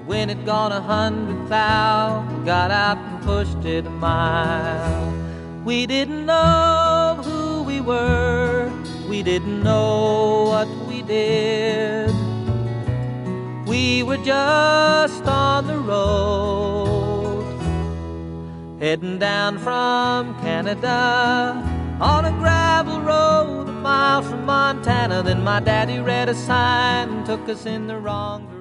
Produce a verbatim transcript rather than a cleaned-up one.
When it gone a hundred thou, we got out and pushed it a mile. We didn't know who we were, we didn't know what we did. We were just on the road, heading down from Canada on a gravel road a mile from Montana. Then my daddy read a sign and took us in the wrong direction.